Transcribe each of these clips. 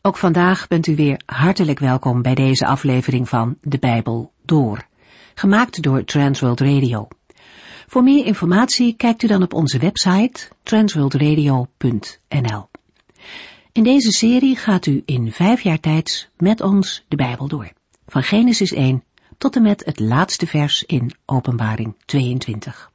Ook vandaag bent u weer hartelijk welkom bij deze aflevering van De Bijbel Door, gemaakt door Transworld Radio. Voor meer informatie kijkt u dan op onze website transworldradio.nl. In deze serie gaat u in 5 jaar tijd met ons de Bijbel door, van Genesis 1 tot en met het laatste vers in Openbaring 22.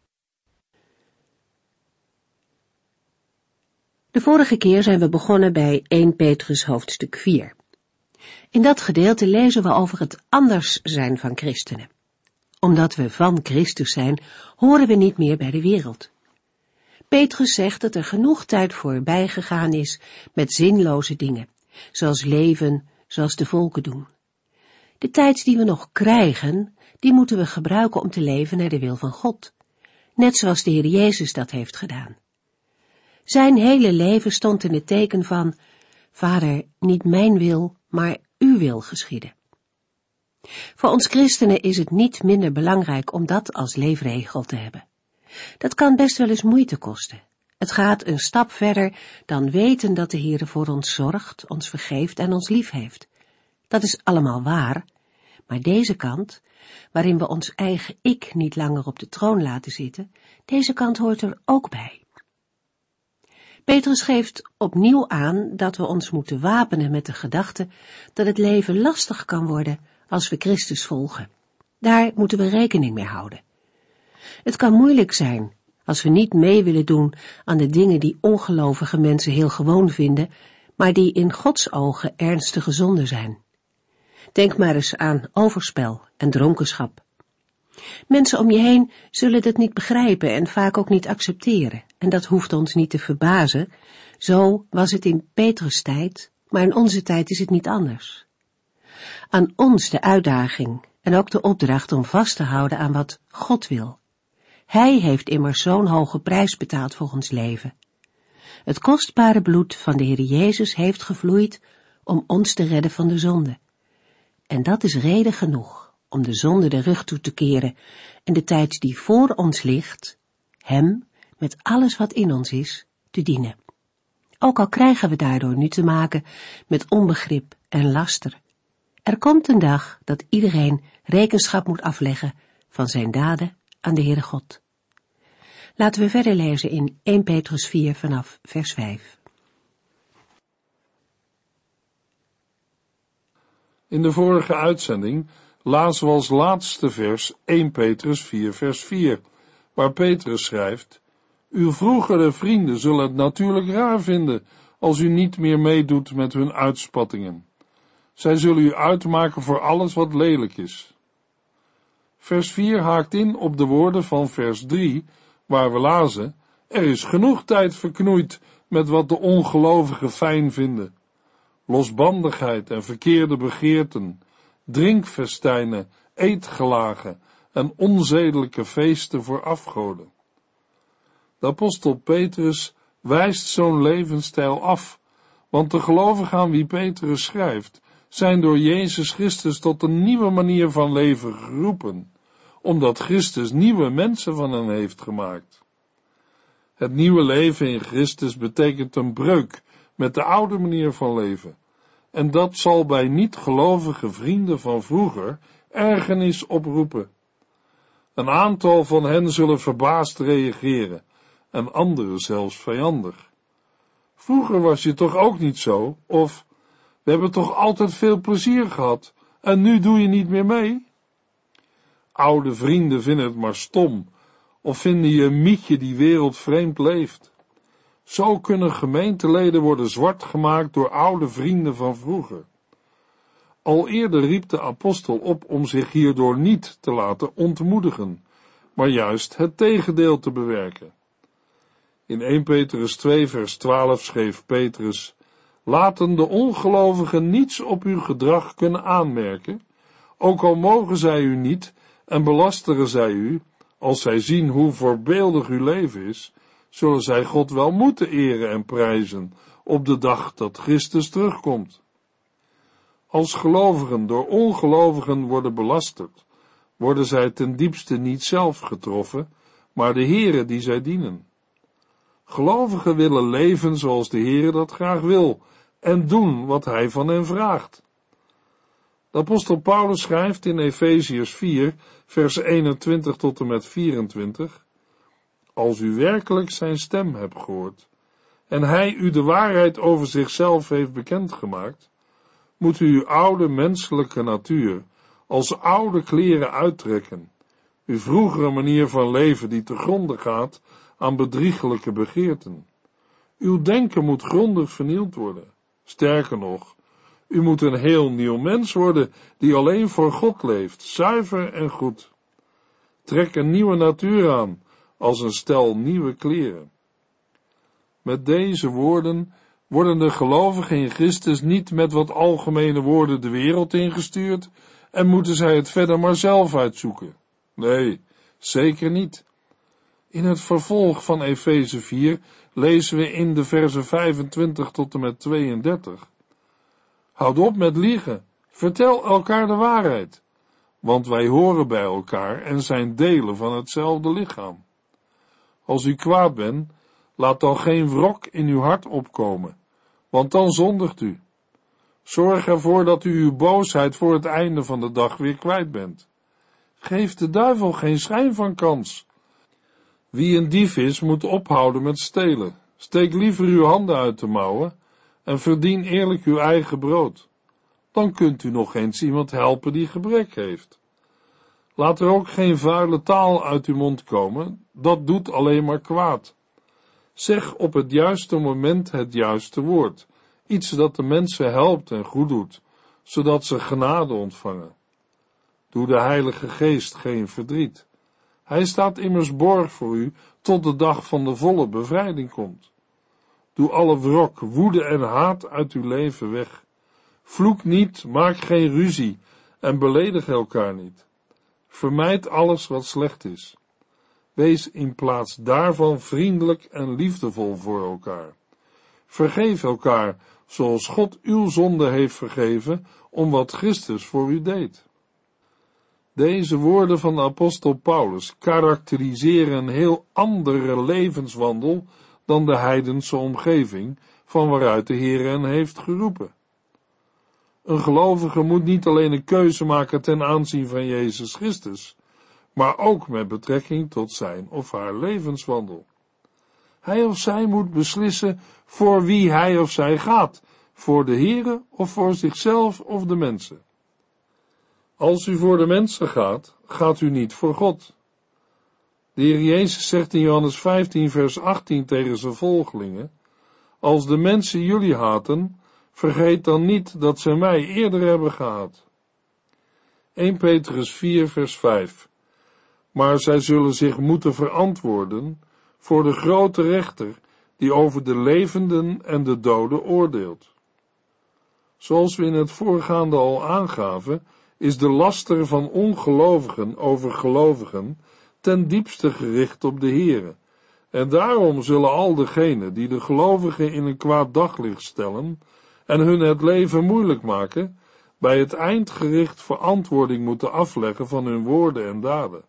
De vorige keer zijn we begonnen bij 1 Petrus hoofdstuk 4. In dat gedeelte lezen we over het anders zijn van christenen. Omdat we van Christus zijn, horen we niet meer bij de wereld. Petrus zegt dat er genoeg tijd voorbij gegaan is met zinloze dingen, zoals leven, zoals de volken doen. De tijd die we nog krijgen, die moeten we gebruiken om te leven naar de wil van God, net zoals de Heer Jezus dat heeft gedaan. Zijn hele leven stond in het teken van, Vader, niet mijn wil, maar uw wil geschieden. Voor ons christenen is het niet minder belangrijk om dat als leefregel te hebben. Dat kan best wel eens moeite kosten. Het gaat een stap verder dan weten dat de Heer voor ons zorgt, ons vergeeft en ons lief heeft. Dat is allemaal waar, maar deze kant, waarin we ons eigen ik niet langer op de troon laten zitten, deze kant hoort er ook bij. Petrus geeft opnieuw aan dat we ons moeten wapenen met de gedachte dat het leven lastig kan worden als we Christus volgen. Daar moeten we rekening mee houden. Het kan moeilijk zijn als we niet mee willen doen aan de dingen die ongelovige mensen heel gewoon vinden, maar die in Gods ogen ernstige zonden zijn. Denk maar eens aan overspel en dronkenschap. Mensen om je heen zullen dat niet begrijpen en vaak ook niet accepteren. En dat hoeft ons niet te verbazen. Zo was het in Petrus' tijd, maar in onze tijd is het niet anders. Aan ons de uitdaging en ook de opdracht om vast te houden aan wat God wil. Hij heeft immers zo'n hoge prijs betaald voor ons leven. Het kostbare bloed van de Heer Jezus heeft gevloeid om ons te redden van de zonde. En dat is reden genoeg om de zonde de rug toe te keren en de tijd die voor ons ligt, hem, met alles wat in ons is, te dienen. Ook al krijgen we daardoor nu te maken met onbegrip en laster. Er komt een dag dat iedereen rekenschap moet afleggen van zijn daden aan de Heere God. Laten we verder lezen in 1 Petrus 4 vanaf vers 5. In de vorige uitzending lazen we als laatste vers 1 Petrus 4 vers 4, waar Petrus schrijft: Uw vroegere vrienden zullen het natuurlijk raar vinden als u niet meer meedoet met hun uitspattingen. Zij zullen u uitmaken voor alles wat lelijk is. Vers 4 haakt in op de woorden van vers 3, waar we lazen: Er is genoeg tijd verknoeid met wat de ongelovigen fijn vinden. Losbandigheid en verkeerde begeerten, drinkfestijnen, eetgelagen en onzedelijke feesten voor afgoden. De apostel Petrus wijst zo'n levensstijl af, want de gelovigen aan wie Petrus schrijft, zijn door Jezus Christus tot een nieuwe manier van leven geroepen, omdat Christus nieuwe mensen van hen heeft gemaakt. Het nieuwe leven in Christus betekent een breuk met de oude manier van leven, en dat zal bij niet-gelovige vrienden van vroeger ergernis oproepen. Een aantal van hen zullen verbaasd reageren, en anderen zelfs vijandig. Vroeger was je toch ook niet zo, of we hebben toch altijd veel plezier gehad, en nu doe je niet meer mee? Oude vrienden vinden het maar stom, of vinden je een mietje die wereldvreemd leeft. Zo kunnen gemeenteleden worden zwart gemaakt door oude vrienden van vroeger. Al eerder riep de apostel op om zich hierdoor niet te laten ontmoedigen, maar juist het tegendeel te bewerken. In 1 Petrus 2 vers 12 schreef Petrus: Laten de ongelovigen niets op uw gedrag kunnen aanmerken, ook al mogen zij u niet en belasteren zij u, als zij zien hoe voorbeeldig uw leven is, zullen zij God wel moeten eren en prijzen op de dag dat Christus terugkomt. Als gelovigen door ongelovigen worden belasterd, worden zij ten diepste niet zelf getroffen, maar de Heere die zij dienen. Gelovigen willen leven zoals de Heere dat graag wil, en doen wat hij van hen vraagt. De apostel Paulus schrijft in Efeziërs 4, vers 21 tot en met 24, als u werkelijk zijn stem hebt gehoord, en hij u de waarheid over zichzelf heeft bekendgemaakt, moet u uw oude menselijke natuur als oude kleren uittrekken, uw vroegere manier van leven die te gronde gaat aan bedriegelijke begeerten. Uw denken moet grondig vernield worden. Sterker nog, u moet een heel nieuw mens worden die alleen voor God leeft, zuiver en goed. Trek een nieuwe natuur aan, als een stel nieuwe kleren. Met deze woorden worden de gelovigen in Christus niet met wat algemene woorden de wereld ingestuurd en moeten zij het verder maar zelf uitzoeken. Nee, zeker niet. In het vervolg van Efeze 4 lezen we in de versen 25 tot en met 32. Houd op met liegen, vertel elkaar de waarheid, want wij horen bij elkaar en zijn delen van hetzelfde lichaam. Als u kwaad bent, laat dan geen wrok in uw hart opkomen, want dan zondigt u. Zorg ervoor dat u uw boosheid voor het einde van de dag weer kwijt bent. Geef de duivel geen schijn van kans. Wie een dief is, moet ophouden met stelen. Steek liever uw handen uit de mouwen en verdien eerlijk uw eigen brood. Dan kunt u nog eens iemand helpen die gebrek heeft. Laat er ook geen vuile taal uit uw mond komen, dat doet alleen maar kwaad. Zeg op het juiste moment het juiste woord, iets dat de mensen helpt en goed doet, zodat ze genade ontvangen. Doe de Heilige Geest geen verdriet. Hij staat immers borg voor u tot de dag van de volle bevrijding komt. Doe alle wrok, woede en haat uit uw leven weg. Vloek niet, maak geen ruzie en beledig elkaar niet. Vermijd alles wat slecht is. Wees in plaats daarvan vriendelijk en liefdevol voor elkaar. Vergeef elkaar, zoals God uw zonde heeft vergeven, om wat Christus voor u deed. Deze woorden van de apostel Paulus karakteriseren een heel andere levenswandel dan de heidense omgeving van waaruit de Heer hen heeft geroepen. Een gelovige moet niet alleen een keuze maken ten aanzien van Jezus Christus, maar ook met betrekking tot zijn of haar levenswandel. Hij of zij moet beslissen voor wie hij of zij gaat, voor de Heere of voor zichzelf of de mensen. Als u voor de mensen gaat, gaat u niet voor God. De Heer Jezus zegt in Johannes 15 vers 18 tegen zijn volgelingen, als de mensen jullie haten, vergeet dan niet dat ze mij eerder hebben gehaat. 1 Petrus 4 vers 5. Maar zij zullen zich moeten verantwoorden voor de grote rechter die over de levenden en de doden oordeelt. Zoals we in het voorgaande al aangaven, is de laster van ongelovigen over gelovigen ten diepste gericht op de Heere, en daarom zullen al degenen die de gelovigen in een kwaad daglicht stellen en hun het leven moeilijk maken, bij het eindgericht verantwoording moeten afleggen van hun woorden en daden.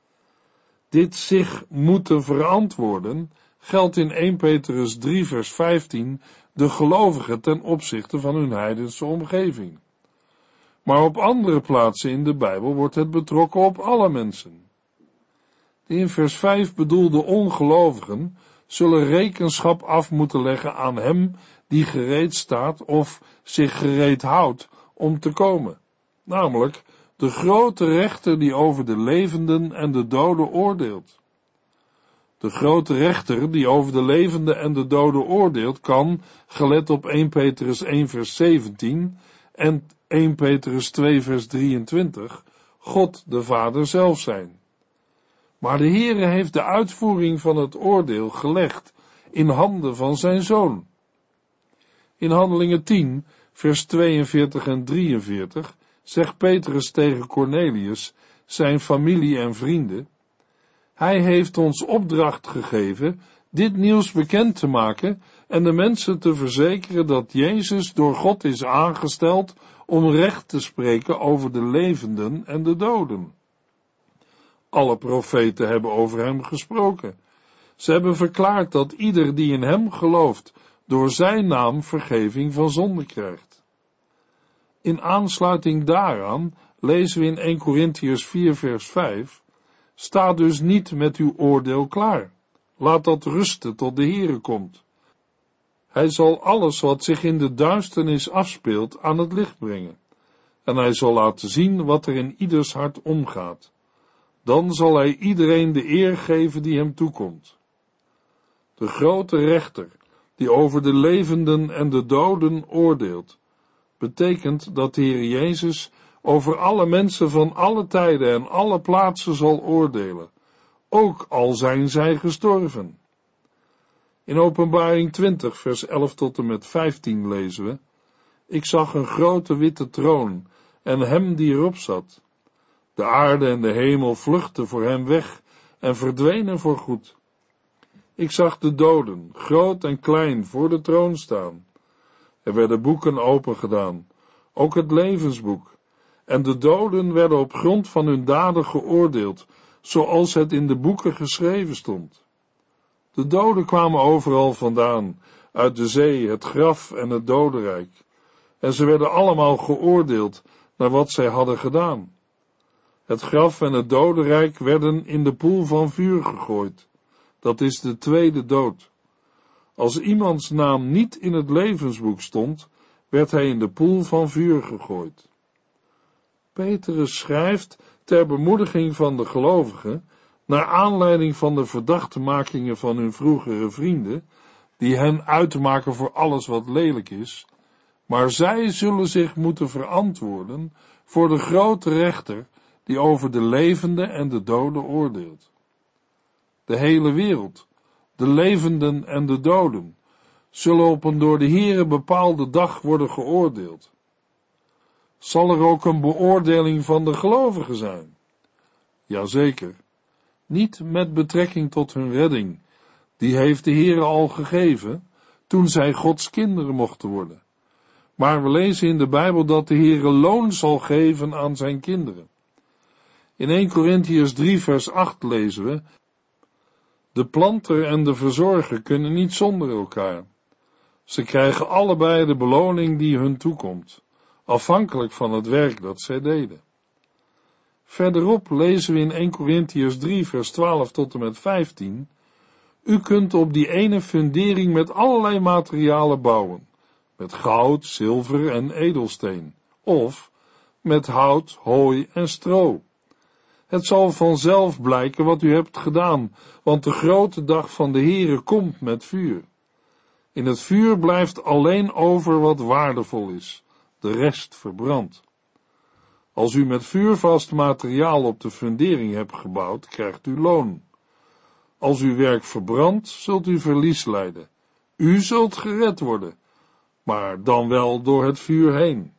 Dit zich moeten verantwoorden geldt in 1 Petrus 3 vers 15 de gelovigen ten opzichte van hun heidense omgeving. Maar op andere plaatsen in de Bijbel wordt het betrokken op alle mensen. De in vers 5 bedoelde ongelovigen zullen rekenschap af moeten leggen aan hem die gereed staat of zich gereed houdt om te komen, namelijk de grote rechter die over de levenden en de doden oordeelt. De grote rechter die over de levenden en de doden oordeelt kan, gelet op 1 Petrus 1 vers 17 en 1 Petrus 2 vers 23, God de Vader zelf zijn. Maar de Heere heeft de uitvoering van het oordeel gelegd in handen van zijn Zoon. In Handelingen 10 vers 42 en 43 zegt Petrus tegen Cornelius, zijn familie en vrienden, hij heeft ons opdracht gegeven dit nieuws bekend te maken en de mensen te verzekeren dat Jezus door God is aangesteld om recht te spreken over de levenden en de doden. Alle profeten hebben over hem gesproken. Ze hebben verklaard dat ieder die in hem gelooft door zijn naam vergeving van zonde krijgt. In aansluiting daaraan lezen we in 1 Korintiërs 4 vers 5, sta dus niet met uw oordeel klaar. Laat dat rusten tot de Heere komt. Hij zal alles wat zich in de duisternis afspeelt aan het licht brengen. En hij zal laten zien wat er in ieders hart omgaat. Dan zal hij iedereen de eer geven die hem toekomt. De grote rechter, die over de levenden en de doden oordeelt, betekent dat de Heer Jezus over alle mensen van alle tijden en alle plaatsen zal oordelen, ook al zijn zij gestorven. In Openbaring 20, vers 11 tot en met 15 lezen we, ik zag een grote witte troon en hem die erop zat. De aarde en de hemel vluchtten voor hem weg en verdwenen voorgoed. Ik zag de doden, groot en klein, voor de troon staan. Er werden boeken opengedaan, ook het levensboek, en de doden werden op grond van hun daden geoordeeld, zoals het in de boeken geschreven stond. De doden kwamen overal vandaan, uit de zee, het graf en het dodenrijk, en ze werden allemaal geoordeeld naar wat zij hadden gedaan. Het graf en het dodenrijk werden in de poel van vuur gegooid. Dat is de tweede dood. Als iemands naam niet in het levensboek stond, werd hij in de poel van vuur gegooid. Petrus schrijft ter bemoediging van de gelovigen, naar aanleiding van de verdachtemakingen van hun vroegere vrienden, die hen uitmaken voor alles wat lelijk is, maar zij zullen zich moeten verantwoorden voor de grote rechter, die over de levenden en de doden oordeelt. De hele wereld, de levenden en de doden, zullen op een door de Heere bepaalde dag worden geoordeeld. Zal er ook een beoordeling van de gelovigen zijn? Jazeker. Niet met betrekking tot hun redding, die heeft de Heere al gegeven, toen zij Gods kinderen mochten worden. Maar we lezen in de Bijbel dat de Heere loon zal geven aan zijn kinderen. In 1 Korintiërs 3 vers 8 lezen we, de planter en de verzorger kunnen niet zonder elkaar. Ze krijgen allebei de beloning die hun toekomt, afhankelijk van het werk dat zij deden. Verderop lezen we in 1 Korintiërs 3 vers 12 tot en met 15, u kunt op die ene fundering met allerlei materialen bouwen, met goud, zilver en edelsteen, of met hout, hooi en stro. Het zal vanzelf blijken wat u hebt gedaan, want de grote dag van de Heere komt met vuur. In het vuur blijft alleen over wat waardevol is, de rest verbrandt. Als u met vuurvast materiaal op de fundering hebt gebouwd, krijgt u loon. Als uw werk verbrandt, zult u verlies lijden. U zult gered worden, maar dan wel door het vuur heen.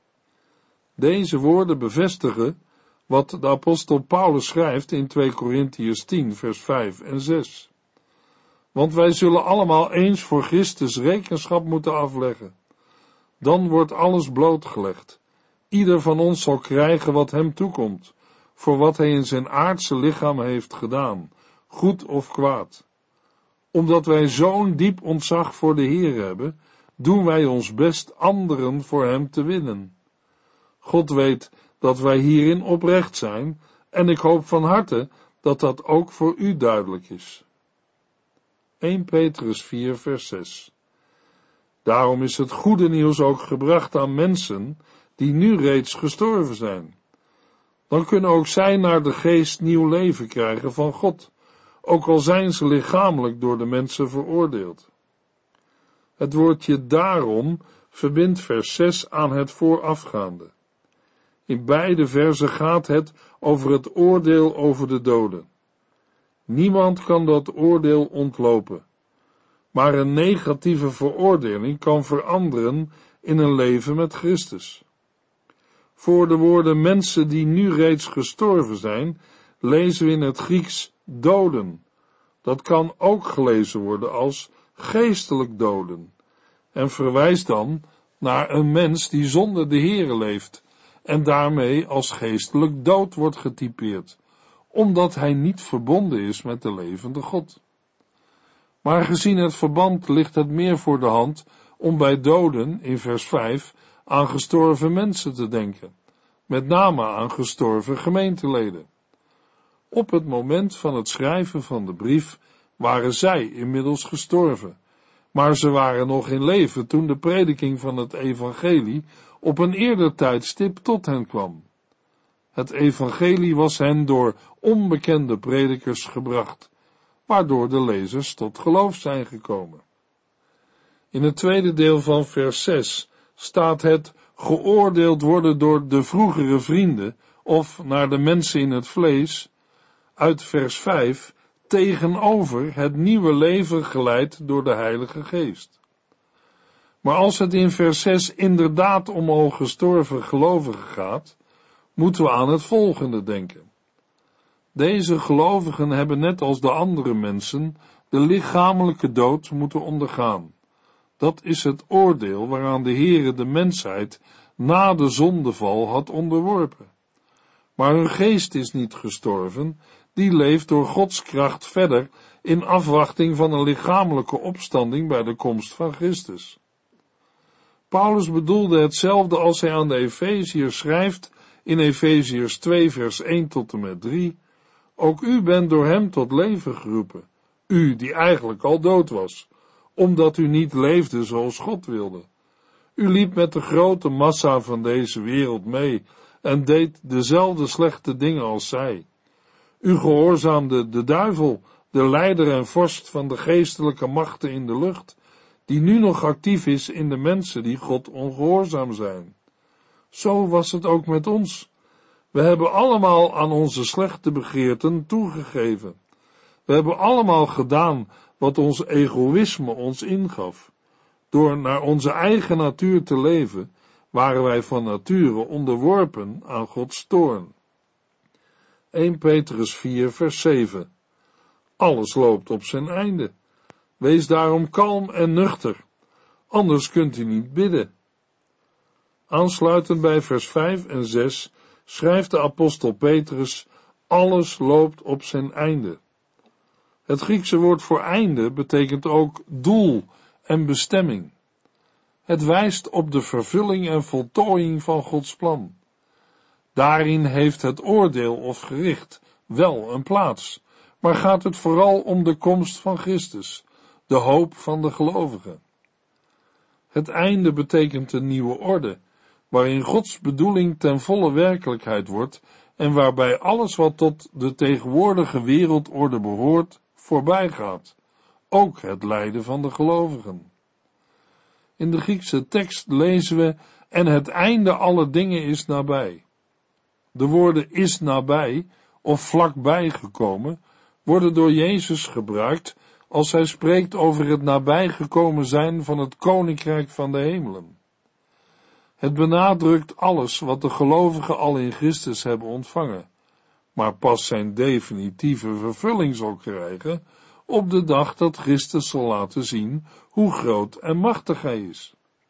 Deze woorden bevestigen wat de apostel Paulus schrijft in 2 Korintiërs 10 vers 5 en 6. Want wij zullen allemaal eens voor Christus rekenschap moeten afleggen. Dan wordt alles blootgelegd. Ieder van ons zal krijgen wat hem toekomt, voor wat hij in zijn aardse lichaam heeft gedaan, goed of kwaad. Omdat wij zo'n diep ontzag voor de Heer hebben, doen wij ons best anderen voor hem te winnen. God weet dat wij hierin oprecht zijn, en ik hoop van harte dat dat ook voor u duidelijk is. 1 Petrus 4 vers 6. Daarom is het goede nieuws ook gebracht aan mensen die nu reeds gestorven zijn. Dan kunnen ook zij naar de geest nieuw leven krijgen van God, ook al zijn ze lichamelijk door de mensen veroordeeld. Het woordje daarom verbindt vers 6 aan het voorafgaande. In beide verzen gaat het over het oordeel over de doden. Niemand kan dat oordeel ontlopen, maar een negatieve veroordeling kan veranderen in een leven met Christus. Voor de woorden mensen die nu reeds gestorven zijn, lezen we in het Grieks doden. Dat kan ook gelezen worden als geestelijk doden en verwijst dan naar een mens die zonder de Heere leeft en daarmee als geestelijk dood wordt getypeerd, omdat hij niet verbonden is met de levende God. Maar gezien het verband ligt het meer voor de hand om bij doden, in vers 5, aan gestorven mensen te denken, met name aan gestorven gemeenteleden. Op het moment van het schrijven van de brief waren zij inmiddels gestorven, maar ze waren nog in leven toen de prediking van het evangelie op een eerder tijdstip tot hen kwam. Het evangelie was hen door onbekende predikers gebracht, waardoor de lezers tot geloof zijn gekomen. In het tweede deel van vers 6 staat het geoordeeld worden door de vroegere vrienden, of naar de mensen in het vlees, uit vers 5, tegenover het nieuwe leven geleid door de Heilige Geest. Maar als het in vers 6 inderdaad om al gestorven gelovigen gaat, moeten we aan het volgende denken. Deze gelovigen hebben net als de andere mensen de lichamelijke dood moeten ondergaan. Dat is het oordeel waaraan de Heere de mensheid na de zondeval had onderworpen. Maar hun geest is niet gestorven, die leeft door Gods kracht verder in afwachting van een lichamelijke opstanding bij de komst van Christus. Paulus bedoelde hetzelfde als hij aan de Efeziërs schrijft in Efeziërs 2 vers 1 tot en met 3. Ook u bent door hem tot leven geroepen, u die eigenlijk al dood was, omdat u niet leefde zoals God wilde. U liep met de grote massa van deze wereld mee en deed dezelfde slechte dingen als zij. U gehoorzaamde de duivel, de leider en vorst van de geestelijke machten in de lucht, die nu nog actief is in de mensen die God ongehoorzaam zijn. Zo was het ook met ons. We hebben allemaal aan onze slechte begeerten toegegeven. We hebben allemaal gedaan wat ons egoïsme ons ingaf. Door naar onze eigen natuur te leven, waren wij van nature onderworpen aan Gods toorn. 1 Petrus 4 vers 7. Alles loopt op zijn einde. Wees daarom kalm en nuchter, anders kunt u niet bidden. Aansluitend bij vers 5 en 6 schrijft de apostel Petrus, alles loopt op zijn einde. Het Griekse woord voor einde betekent ook doel en bestemming. Het wijst op de vervulling en voltooiing van Gods plan. Daarin heeft het oordeel of gericht wel een plaats, maar gaat het vooral om de komst van Christus, de hoop van de gelovigen. Het einde betekent een nieuwe orde, waarin Gods bedoeling ten volle werkelijkheid wordt en waarbij alles wat tot de tegenwoordige wereldorde behoort, voorbij gaat, ook het lijden van de gelovigen. In de Griekse tekst lezen we, en het einde aller dingen is nabij. De woorden is nabij, of vlakbij gekomen, worden door Jezus gebruikt als hij spreekt over het nabijgekomen zijn van het koninkrijk van de hemelen. Het benadrukt alles wat de gelovigen al in Christus hebben ontvangen, maar pas zijn definitieve vervulling zal krijgen op de dag dat Christus zal laten zien hoe groot en machtig hij is.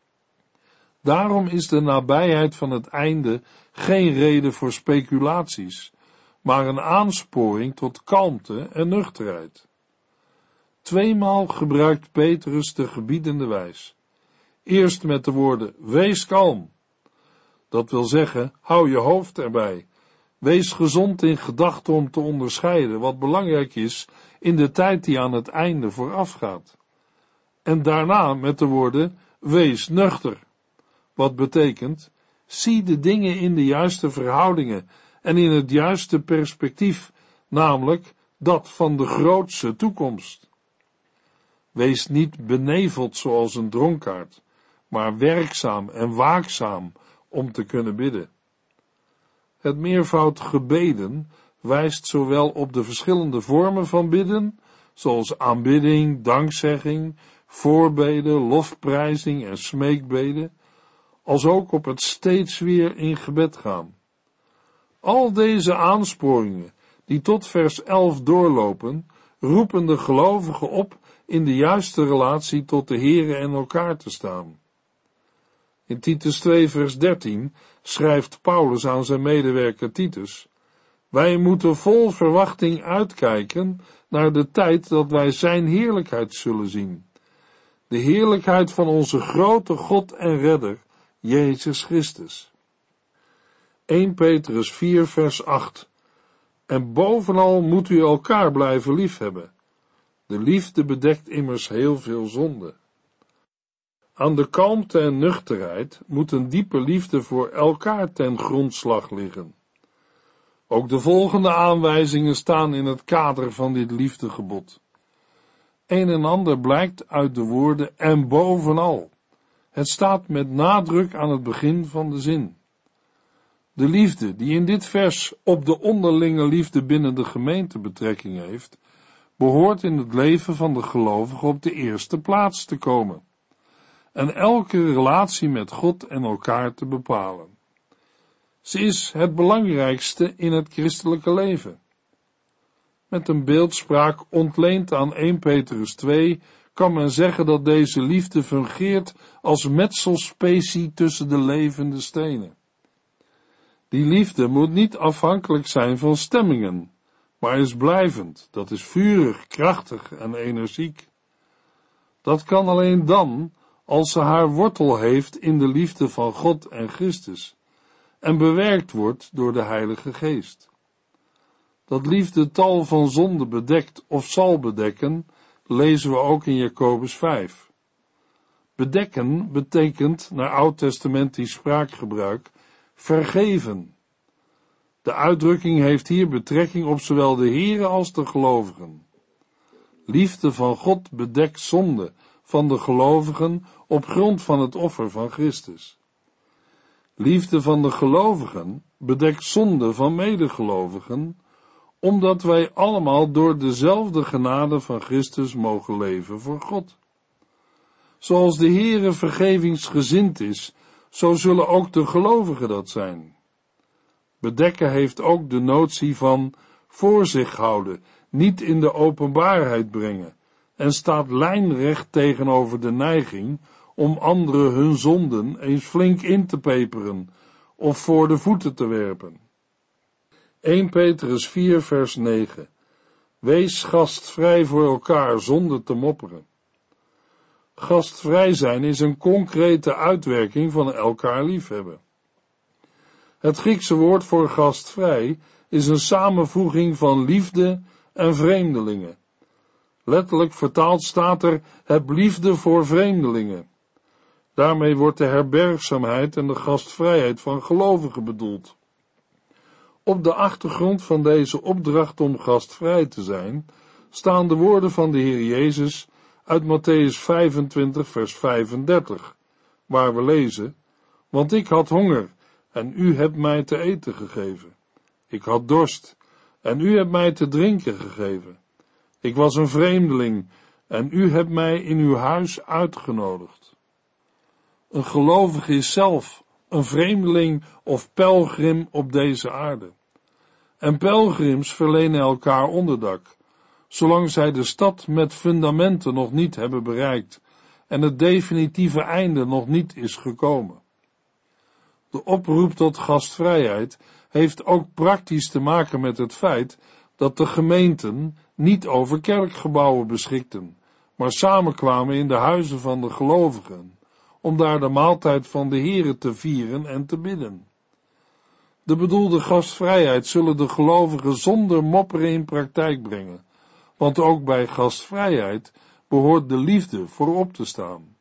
Daarom is de nabijheid van het einde geen reden voor speculaties, maar een aansporing tot kalmte en nuchterheid. Tweemaal gebruikt Petrus de gebiedende wijs. Eerst met de woorden, wees kalm. Dat wil zeggen, hou je hoofd erbij. Wees gezond in gedachten om te onderscheiden wat belangrijk is in de tijd die aan het einde voorafgaat. En daarna met de woorden, wees nuchter. Wat betekent, zie de dingen in de juiste verhoudingen en in het juiste perspectief, namelijk dat van de grootste toekomst. Wees niet beneveld zoals een dronkaard, maar werkzaam en waakzaam om te kunnen bidden. Het meervoud gebeden wijst zowel op de verschillende vormen van bidden, zoals aanbidding, dankzegging, voorbeden, lofprijzing en smeekbeden, als ook op het steeds weer in gebed gaan. Al deze aansporingen, die tot vers 11 doorlopen, roepen de gelovigen op in de juiste relatie tot de Heere en elkaar te staan. In Titus 2 vers 13 schrijft Paulus aan zijn medewerker Titus, Wij moeten vol verwachting uitkijken naar de tijd dat wij zijn heerlijkheid zullen zien. De heerlijkheid van onze grote God en Redder, Jezus Christus. 1 Petrus 4 vers 8. En bovenal moet u elkaar blijven liefhebben. De liefde bedekt immers heel veel zonde. Aan de kalmte en nuchterheid moet een diepe liefde voor elkaar ten grondslag liggen. Ook de volgende aanwijzingen staan in het kader van dit liefdegebod. Een en ander blijkt uit de woorden en bovenal. Het staat met nadruk aan het begin van de zin. De liefde die in dit vers op de onderlinge liefde binnen de gemeente betrekking heeft, behoort in het leven van de gelovige op de eerste plaats te komen en elke relatie met God en elkaar te bepalen. Ze is het belangrijkste in het christelijke leven. Met een beeldspraak ontleend aan 1 Petrus 2 kan men zeggen dat deze liefde fungeert als metselspecie tussen de levende stenen. Die liefde moet niet afhankelijk zijn van stemmingen, maar is blijvend, dat is vurig, krachtig en energiek. Dat kan alleen dan als ze haar wortel heeft in de liefde van God en Christus en bewerkt wordt door de Heilige Geest. Dat liefde tal van zonden bedekt of zal bedekken, lezen we ook in Jacobus 5. Bedekken betekent, naar oud-testamentisch spraakgebruik, vergeven. De uitdrukking heeft hier betrekking op zowel de Here als de gelovigen. Liefde van God bedekt zonde van de gelovigen op grond van het offer van Christus. Liefde van de gelovigen bedekt zonde van medegelovigen, omdat wij allemaal door dezelfde genade van Christus mogen leven voor God. Zoals de Heere vergevingsgezind is, zo zullen ook de gelovigen dat zijn. Bedekken heeft ook de notie van voor zich houden, niet in de openbaarheid brengen, en staat lijnrecht tegenover de neiging om anderen hun zonden eens flink in te peperen of voor de voeten te werpen. 1 Petrus 4 vers 9. Wees gastvrij voor elkaar zonder te mopperen. Gastvrij zijn is een concrete uitwerking van elkaar liefhebben. Het Griekse woord voor gastvrij is een samenvoeging van liefde en vreemdelingen. Letterlijk vertaald staat er, heb liefde voor vreemdelingen. Daarmee wordt de herbergzaamheid en de gastvrijheid van gelovigen bedoeld. Op de achtergrond van deze opdracht om gastvrij te zijn, staan de woorden van de Heer Jezus uit Mattheüs 25 vers 35, waar we lezen, want ik had honger en u hebt mij te eten gegeven. Ik had dorst en u hebt mij te drinken gegeven. Ik was een vreemdeling en u hebt mij in uw huis uitgenodigd. Een gelovige is zelf een vreemdeling of pelgrim op deze aarde. En pelgrims verlenen elkaar onderdak, zolang zij de stad met fundamenten nog niet hebben bereikt en het definitieve einde nog niet is gekomen. De oproep tot gastvrijheid heeft ook praktisch te maken met het feit dat de gemeenten niet over kerkgebouwen beschikten, maar samenkwamen in de huizen van de gelovigen, om daar de maaltijd van de Here te vieren en te bidden. De bedoelde gastvrijheid zullen de gelovigen zonder mopperen in praktijk brengen, want ook bij gastvrijheid behoort de liefde voorop te staan.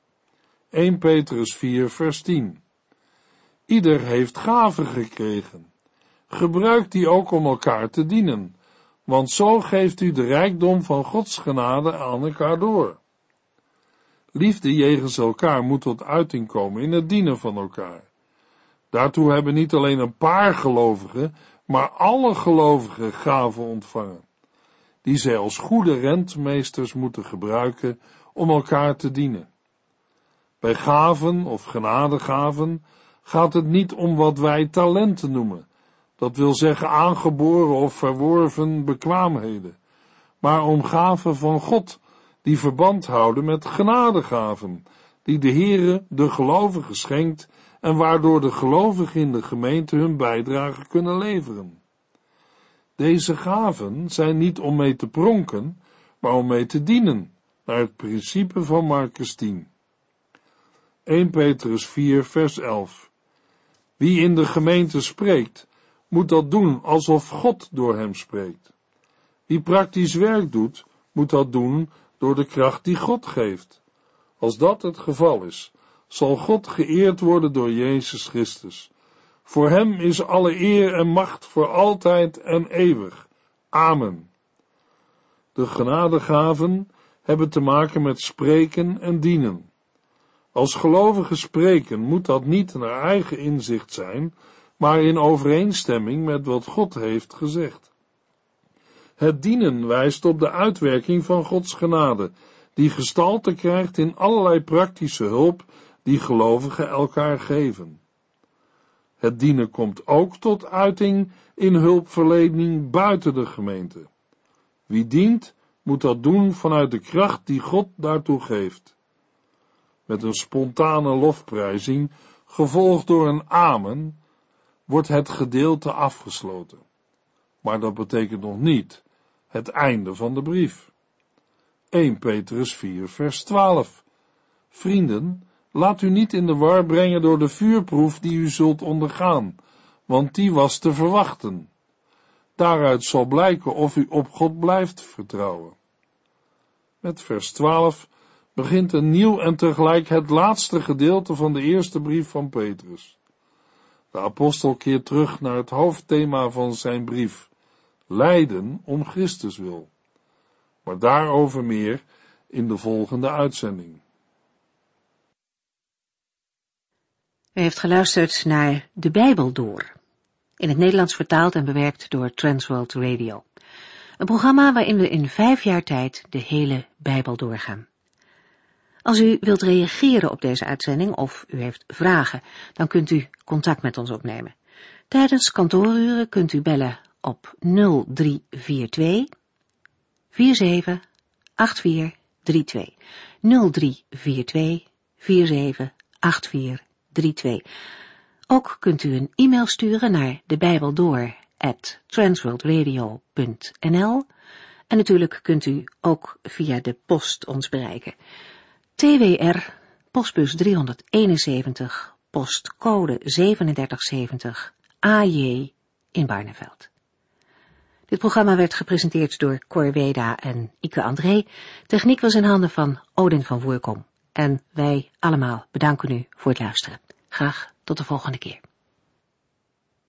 1 Petrus 4 vers 10. Ieder heeft gaven gekregen. Gebruik die ook om elkaar te dienen, want zo geeft u de rijkdom van Gods genade aan elkaar door. Liefde jegens elkaar moet tot uiting komen in het dienen van elkaar. Daartoe hebben niet alleen een paar gelovigen, maar alle gelovigen gaven ontvangen, die zij als goede rentmeesters moeten gebruiken om elkaar te dienen. Bij gaven of genadegaven gaat het niet om wat wij talenten noemen, dat wil zeggen aangeboren of verworven bekwaamheden, maar om gaven van God, die verband houden met genadegaven, die de Heere de gelovigen schenkt en waardoor de gelovigen in de gemeente hun bijdrage kunnen leveren. Deze gaven zijn niet om mee te pronken, maar om mee te dienen, naar het principe van Markus 10. 1 Petrus 4 vers 11. Wie in de gemeente spreekt, moet dat doen alsof God door hem spreekt. Wie praktisch werk doet, moet dat doen door de kracht die God geeft. Als dat het geval is, zal God geëerd worden door Jezus Christus. Voor hem is alle eer en macht voor altijd en eeuwig. Amen. De genadegaven hebben te maken met spreken en dienen. Als gelovigen spreken moet dat niet naar eigen inzicht zijn, maar in overeenstemming met wat God heeft gezegd. Het dienen wijst op de uitwerking van Gods genade, die gestalte krijgt in allerlei praktische hulp die gelovigen elkaar geven. Het dienen komt ook tot uiting in hulpverlening buiten de gemeente. Wie dient, moet dat doen vanuit de kracht die God daartoe geeft. Met een spontane lofprijzing, gevolgd door een amen, wordt het gedeelte afgesloten. Maar dat betekent nog niet het einde van de brief. 1 Petrus 4 vers 12. Vrienden, laat u niet in de war brengen door de vuurproef die u zult ondergaan, want die was te verwachten. Daaruit zal blijken of u op God blijft vertrouwen. Met vers 12 begint een nieuw en tegelijk het laatste gedeelte van de eerste brief van Petrus. De apostel keert terug naar het hoofdthema van zijn brief, lijden om Christus wil. Maar daarover meer in de volgende uitzending. U heeft geluisterd naar De Bijbel Door, in het Nederlands vertaald en bewerkt door Transworld Radio. Een programma waarin we in 5 jaar tijd de hele Bijbel doorgaan. Als u wilt reageren op deze uitzending of u heeft vragen, dan kunt u contact met ons opnemen. Tijdens kantooruren kunt u bellen op 0342 478432. 0342 478432. Ook kunt u een e-mail sturen naar debijbeldoor@transworldradio.nl en natuurlijk kunt u ook via de post ons bereiken. TWR, postbus 371, postcode 3770, AJ in Barneveld. Dit programma werd gepresenteerd door Cor Weda en Ike André. Techniek was in handen van Odin van Voerkom. En wij allemaal bedanken u voor het luisteren. Graag tot de volgende keer.